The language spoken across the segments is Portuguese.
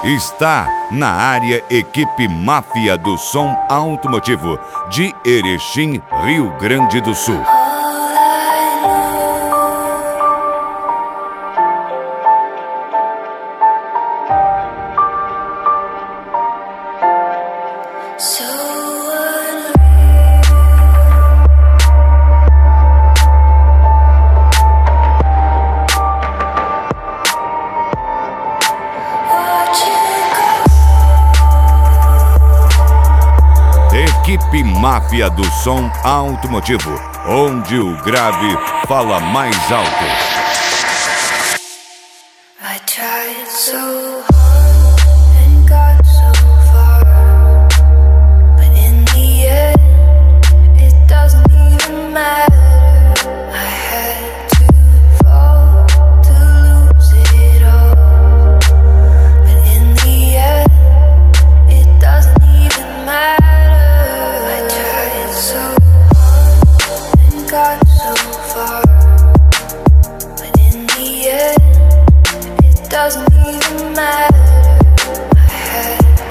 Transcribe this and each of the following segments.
Está na área equipe Máfia do Som Automotivo de Erechim, Rio Grande do Sul. Equipe Máfia do Som Automotivo, onde o grave fala mais alto. I tried so hard and got so far, but in the end, it doesn't even matter. I had to fall to lose it all, but in the end, it doesn't even matter. I tried so hard and got so far, but in the end, it doesn't even matter. I had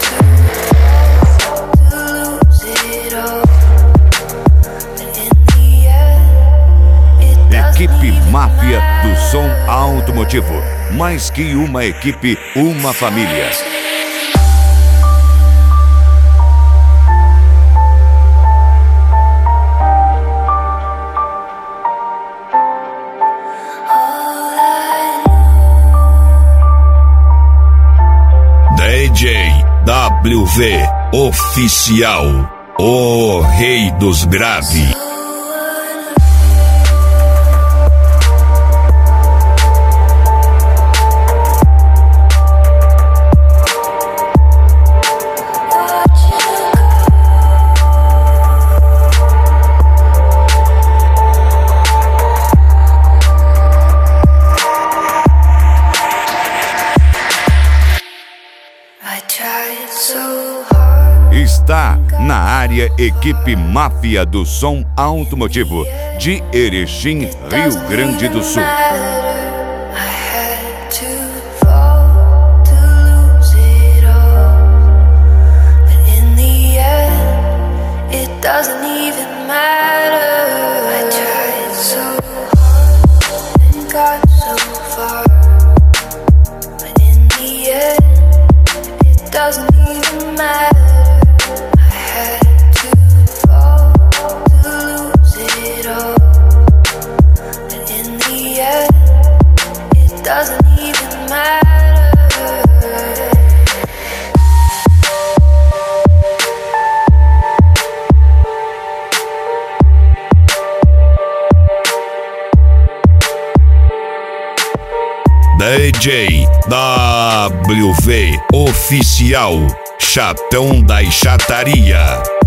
to lose it all, but in the end, it doesn't Equipe even Máfia do matter. Som Automotivo, mais que uma equipe, uma família. DJ WV Oficial, o rei dos graves. I tried so hard. Está na área equipe Máfia do Som Automotivo de Erechim, Rio Grande do Sul. Doesn't even matter. I tried so hard and got so far, but in the end, it doesn't even matter. I had to fall to lose it all, but in the end, it doesn't even matter. DJ WV Oficial, chatão da chataria.